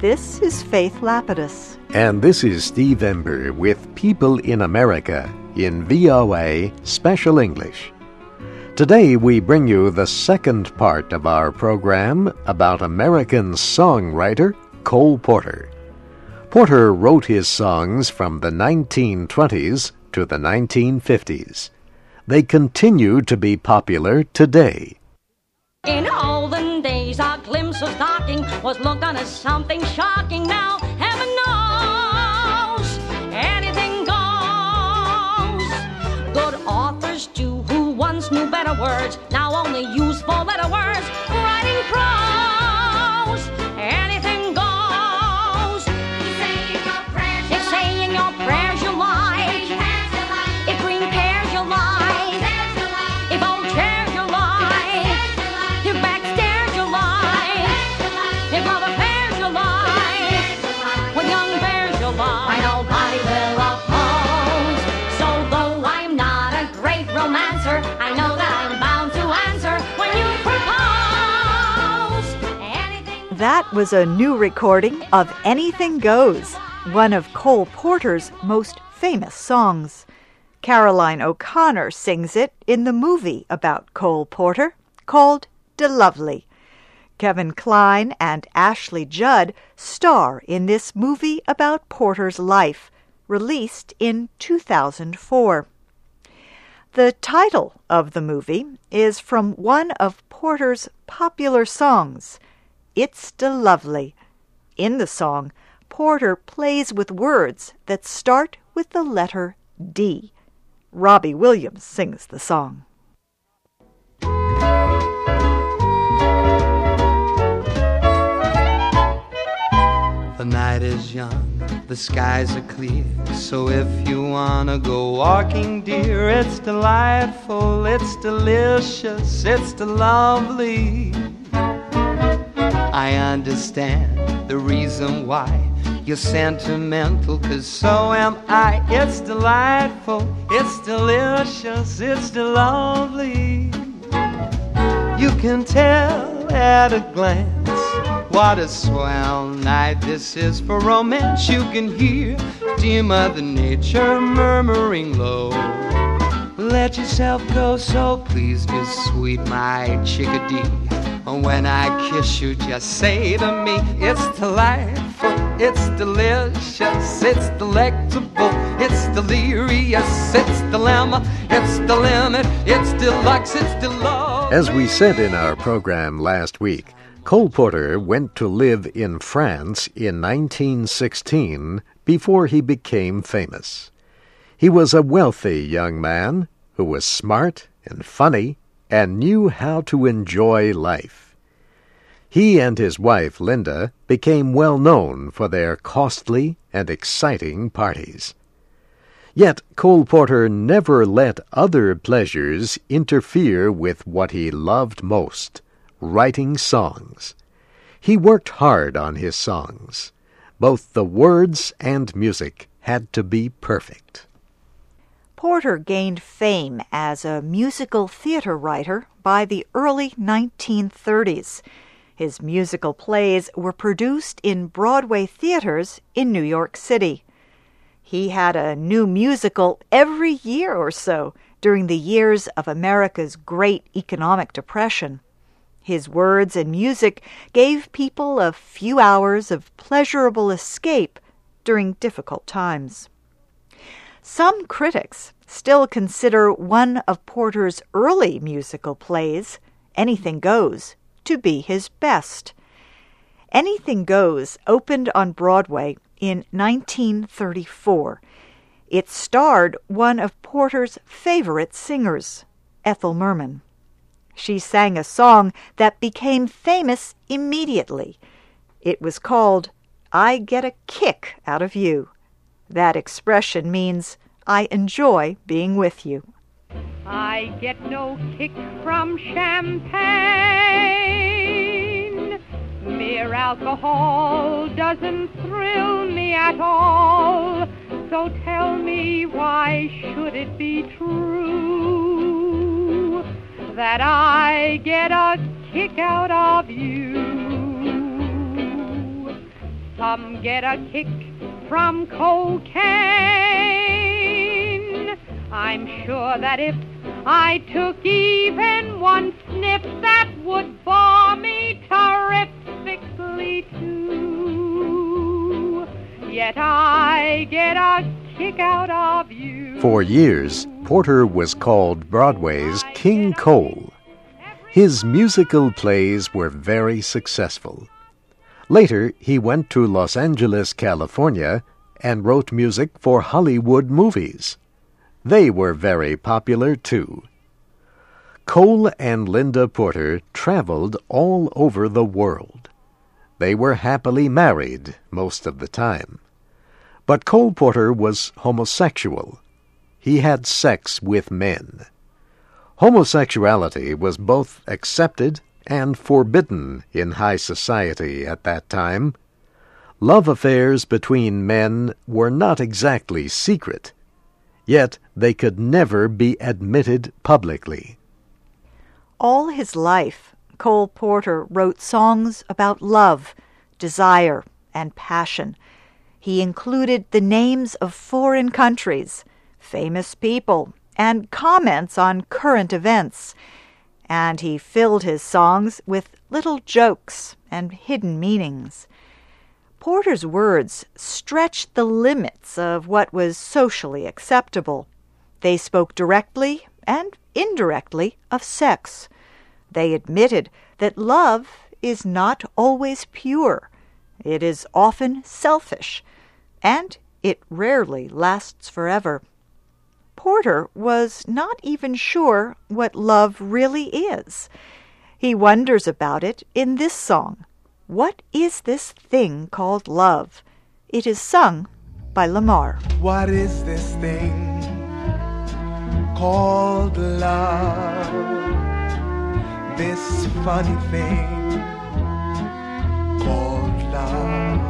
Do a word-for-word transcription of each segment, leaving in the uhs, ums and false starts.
This is Faith Lapidus. And this is Steve Ember with People in America in V O A Special English. Today we bring you the second part of our program about American songwriter Cole Porter. Porter wrote his songs from the nineteen twenties to the nineteen fifties. They continue to be popular today. In olden days, a glimpse of stocking was looked on as something shocking. Now, heaven knows, anything goes. Good authors, too, who once knew better words, now only use four-letter words. Writing prose, anything goes. If saying your prayers you like, if green pears you like, if old chairs you like, if backstairs you like, if love affairs you like, with young bears you like, why nobody will oppose. So though I'm not a great romancer, I know that I'm bound to answer when you propose. Anything That was a new recording of Anything Goes, one of Cole Porter's most famous songs. Caroline O'Connor sings it in the movie about Cole Porter called DeLovely. Kevin Kline and Ashley Judd star in this movie about Porter's life, released in two thousand four. The title of the movie is from one of Porter's popular songs, It's DeLovely. In the song, Porter plays with words that start with the letter D. Robbie Williams sings the song. The night is young, the skies are clear, so if you wanna go walking, dear, it's delightful, it's delicious, it's lovely. I understand the reason why you're sentimental, 'cause so am I. It's delightful, it's delicious, it's lovely. You can tell at a glance what a swell night this is for romance. You can hear dear Mother Nature murmuring low. Let yourself go, so please be sweet, my chickadee. When I kiss you, just say to me, it's delightful, it's delicious, it's delectable, it's delirious, it's dilemma, it's the limit, it's deluxe, it's deluxe. As we said in our program last week, Cole Porter went to live in France in nineteen sixteen before he became famous. He was a wealthy young man who was smart and funny and knew how to enjoy life. He and his wife, Linda, became well known for their costly and exciting parties. Yet Cole Porter never let other pleasures interfere with what he loved most, writing songs. He worked hard on his songs. Both the words and music had to be perfect. Porter gained fame as a musical theater writer by the early nineteen thirties. His musical plays were produced in Broadway theaters in New York City. He had a new musical every year or so during the years of America's Great Economic Depression. His words and music gave people a few hours of pleasurable escape during difficult times. Some critics still consider one of Porter's early musical plays, Anything Goes, to be his best. Anything Goes opened on Broadway in nineteen thirty-four. It starred one of Porter's favorite singers, Ethel Merman. She sang a song that became famous immediately. It was called I Get a Kick Out of You. That expression means I enjoy being with you. I get no kick from champagne. Mere alcohol doesn't thrill me at all. So tell me, why should it be true that I get a kick out of you? Some get a kick from cocaine. I'm sure that if I took even one sniff, that would bore me terrifically too. Yet I get a kick out of you. For years, Porter was called Broadway's King Cole. His musical plays were very successful. Later, he went to Los Angeles, California, and wrote music for Hollywood movies. They were very popular, too. Cole and Linda Porter traveled all over the world. They were happily married most of the time. But Cole Porter was homosexual. He had sex with men. Homosexuality was both accepted and forbidden in high society at that time. Love affairs between men were not exactly secret, yet they could never be admitted publicly. All his life, Cole Porter wrote songs about love, desire, and passion. He included the names of foreign countries, famous people, and comments on current events. And he filled his songs with little jokes and hidden meanings. Porter's words stretched the limits of what was socially acceptable. They spoke directly and indirectly of sex. They admitted that love is not always pure. It is often selfish, and it rarely lasts forever. Porter was not even sure what love really is. He wonders about it in this song, What Is This Thing Called Love? It is sung by Lamar. What is this thing called love? This funny thing called love.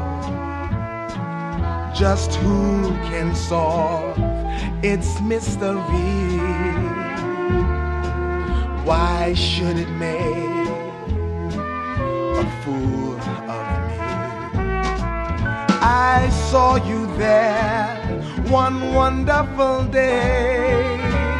Just who can solve its mystery? Why should it make a fool of me? I saw you there one wonderful day.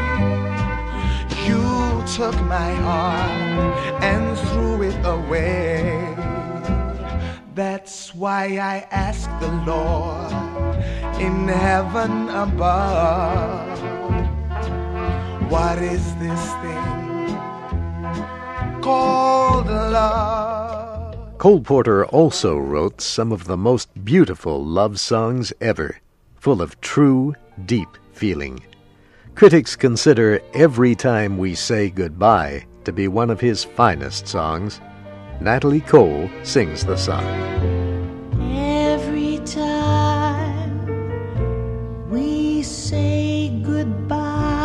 You took my heart and threw it away. That's why I asked the Lord in heaven above, what is this thing called love? Cole Porter also wrote some of the most beautiful love songs ever, full of true, deep feeling. Critics consider Every Time We Say Goodbye to be one of his finest songs. Natalie Cole sings the song. Every time we say goodbye,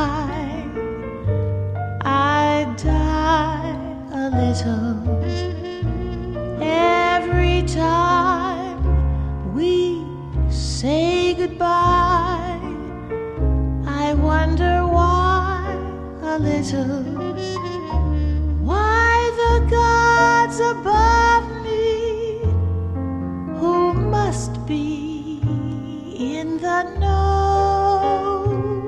I die a little. Every time we say goodbye, I wonder why a little. Why the gods above me, who must be in the know,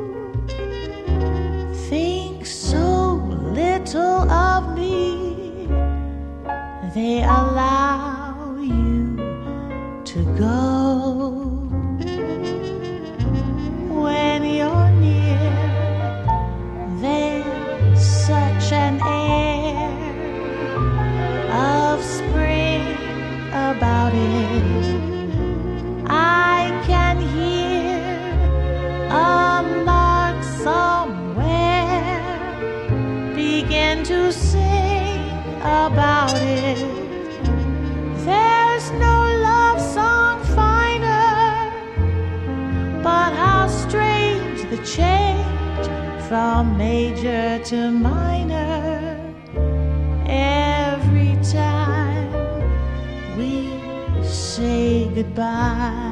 think so little of me, they allow you to go. When you're near, there's such an air of spring about it. I can hear a lark somewhere begin to sing about it. There's no love song finer, but how strange the change from major to minor. Every time we say goodbye.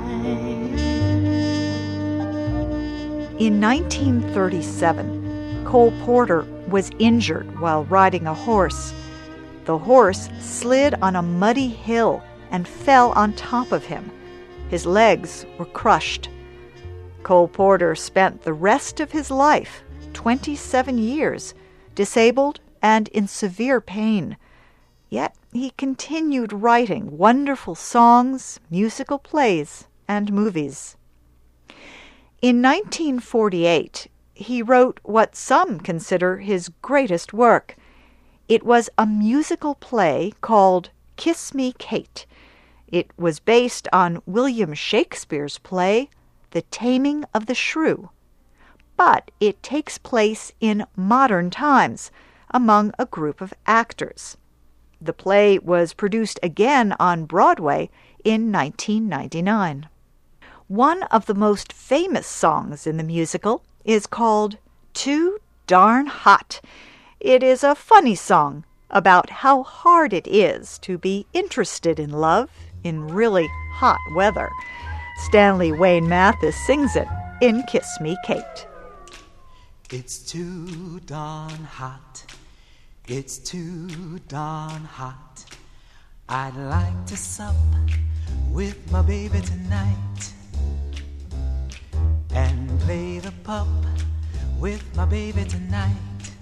In nineteen thirty-seven, Cole Porter was injured while riding a horse. The horse slid on a muddy hill and fell on top of him. His legs were crushed. Cole Porter spent the rest of his life, twenty-seven years, disabled and in severe pain. Yet he continued writing wonderful songs, musical plays, and movies. In nineteen forty-eight, he wrote what some consider his greatest work. It was a musical play called Kiss Me, Kate. It was based on William Shakespeare's play, The Taming of the Shrew. But it takes place in modern times, among a group of actors. The play was produced again on Broadway in nineteen ninety-nine. One of the most famous songs in the musical is called Too Darn Hot. It is a funny song about how hard it is to be interested in love in really hot weather. Stanley Wayne Mathis sings it in Kiss Me, Kate. It's too darn hot. It's too darn hot. I'd like to sup with my baby tonight and play the pup with my baby tonight.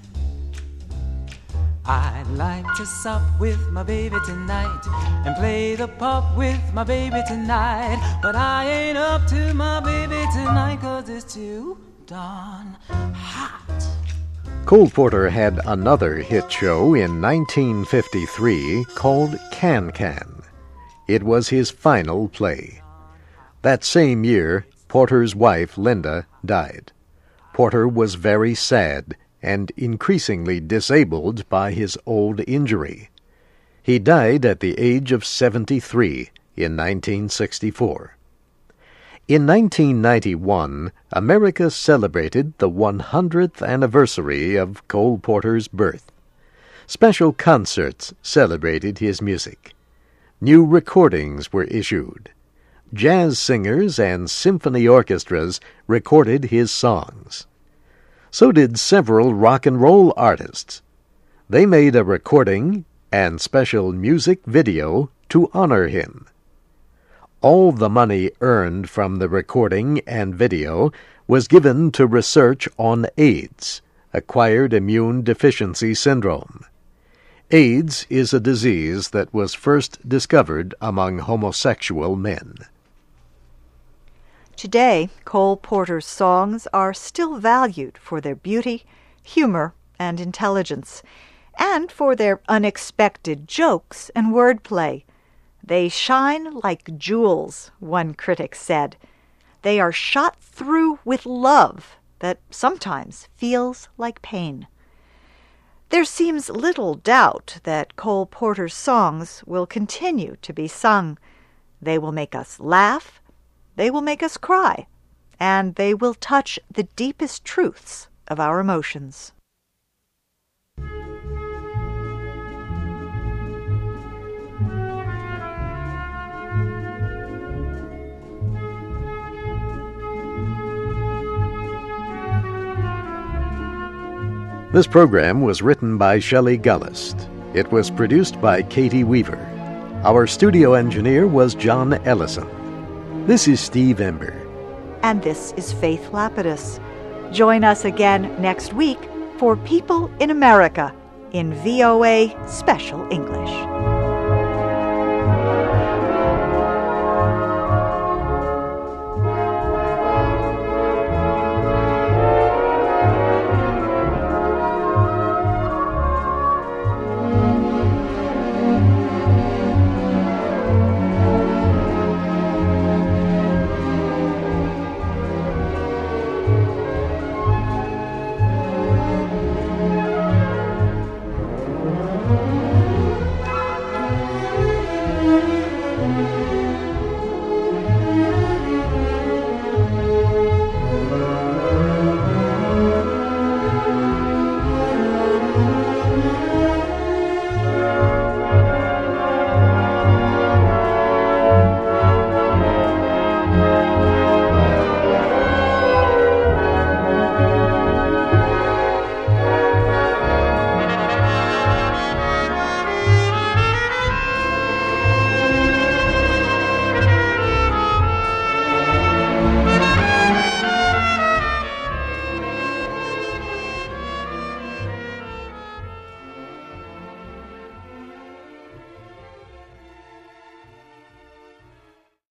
I'd like to sup with my baby tonight and play the pup with my baby tonight. But I ain't up to my baby tonight 'cause it's too darn hot. Cole Porter had another hit show in nineteen fifty-three called Can-Can. It was his final play. That same year, Porter's wife, Linda, died. Porter was very sad and increasingly disabled by his old injury. He died at the age of seventy-three in nineteen sixty-four. In nineteen ninety-one, America celebrated the one hundredth anniversary of Cole Porter's birth. Special concerts celebrated his music. New recordings were issued. Jazz singers and symphony orchestras recorded his songs. So did several rock and roll artists. They made a recording and special music video to honor him. All the money earned from the recording and video was given to research on AIDS, acquired immune deficiency syndrome. AIDS is a disease that was first discovered among homosexual men. Today, Cole Porter's songs are still valued for their beauty, humor, and intelligence, and for their unexpected jokes and wordplay. They shine like jewels, one critic said. They are shot through with love that sometimes feels like pain. There seems little doubt that Cole Porter's songs will continue to be sung. They will make us laugh, they will make us cry, and they will touch the deepest truths of our emotions. This program was written by Shelley Gullist. It was produced by Katie Weaver. Our studio engineer was John Ellison. This is Steve Ember. And this is Faith Lapidus. Join us again next week for People in America in V O A Special English.